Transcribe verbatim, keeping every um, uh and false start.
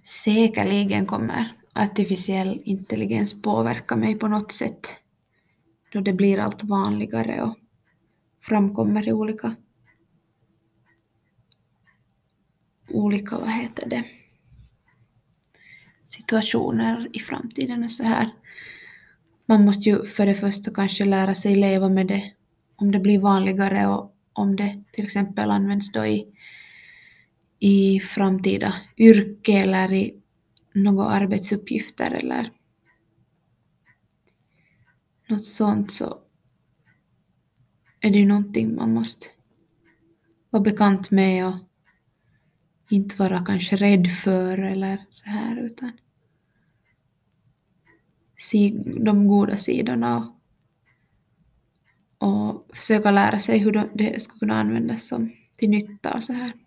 Säkerligen kommer artificiell intelligens påverka mig på något sätt då det blir allt vanligare och framkommer i olika, olika vad heter det, situationer i framtiden och så här. Man måste ju för det första kanske lära sig leva med det om det blir vanligare och om det till exempel används då i, i framtida yrke eller i några arbetsuppgifter eller något sånt, så är det ju någonting man måste vara bekant med och inte vara kanske rädd för eller så här, utan se de goda sidorna och, och försöka lära sig hur det ska kunna användas som till nytta och så här.